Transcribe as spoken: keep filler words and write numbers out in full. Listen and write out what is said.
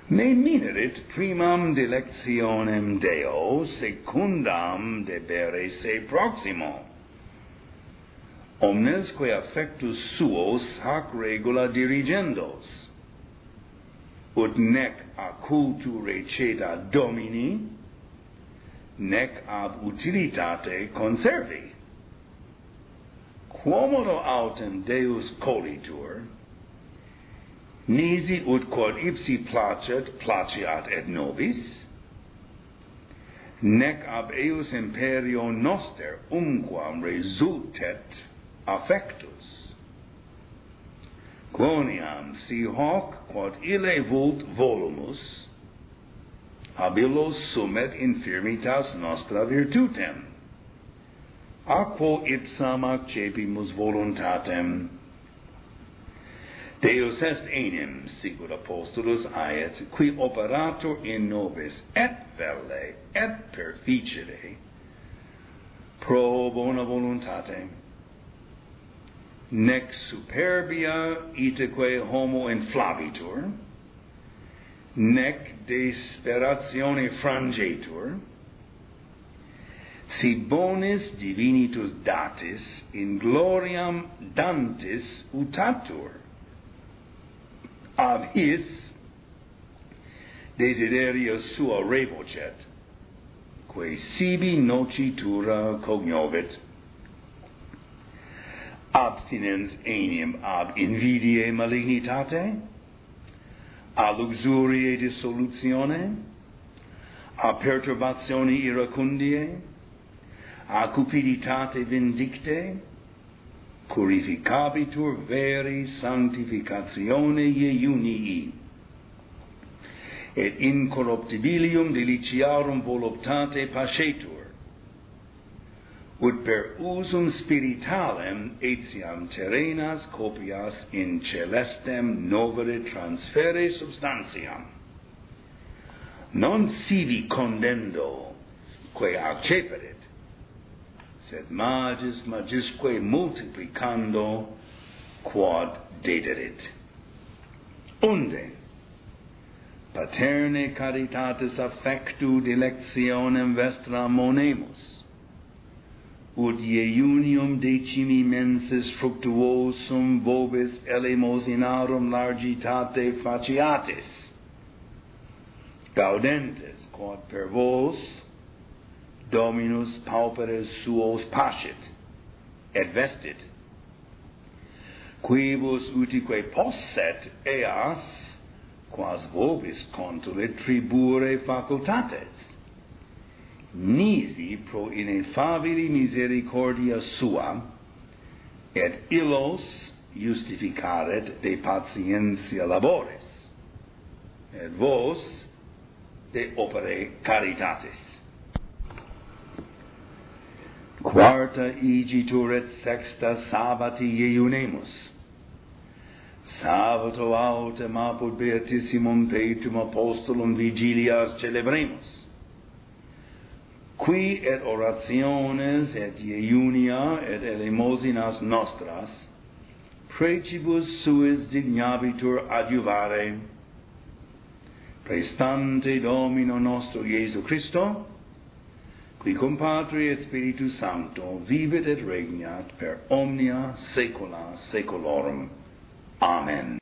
Ne minerit primam delectionem Deo, secundam debere se proximo. Omnes que affectus suos hac regula dirigendos, ut nec a culture ceda domini, nec ab utilitate conservi. Quomodo autem Deus colitur, nisi ut quod ipsi placet, placeat et nobis, nec ab eius imperio noster umquam resultet affectus. Quoniam si hoc quod ille vult volumus, ab illos sumet infirmitas nostra virtutem, a quo ipsam accepimus voluntatem. Deus est enim, sicut apostolus aet, qui operator in nobis et velle et perficere pro bona voluntate, nec superbia itaque homo inflabitur, nec desperatione frangetur, si bonis divinitus datis in gloriam dantis utatur, ab his desideria sua revocet, quae sibi nocitura cognovit, abstinens enim ab invidiae malignitate, a luxuriae dissolutione, a perturbatione iracundiae, a cupiditate vindicte, curificabitur veri sanctificatione iunii, et incorruptibilium deliciarum voluptate pascetur, ut per usum spiritualem etiam terrenas copias in celestem novere transfere substantiam, non sivi condendo quae acceperit, sed magis magisque multiplicando quod dederit. Unde paterne caritatis affectu delectionem vestra monemus, ut iunium decimi mensis fructuosum vobis elemosinarum largitate faciatis, gaudentes quod per vos Dominus pauperes suos pascit, et vestit, quibus utique posset eas, quas vobis contulit tribure facultates, nisi pro ineffabili misericordia sua, et illos justificaret de patientia laboris, et vos de opere caritatis. Quarta igitur et sexta sabbati iunemus. Sabbato autem apud beatissimum Petrum apostolum vigilias celebremus, qui et orationes et iunia et elemosinas nostras precibus suis dignabitur adjuvare, prestante Domino nostro Iesu Christo, qui cum Patri et Spiritus Sancto vivit et regnat per omnia saecula saeculorum. Amen.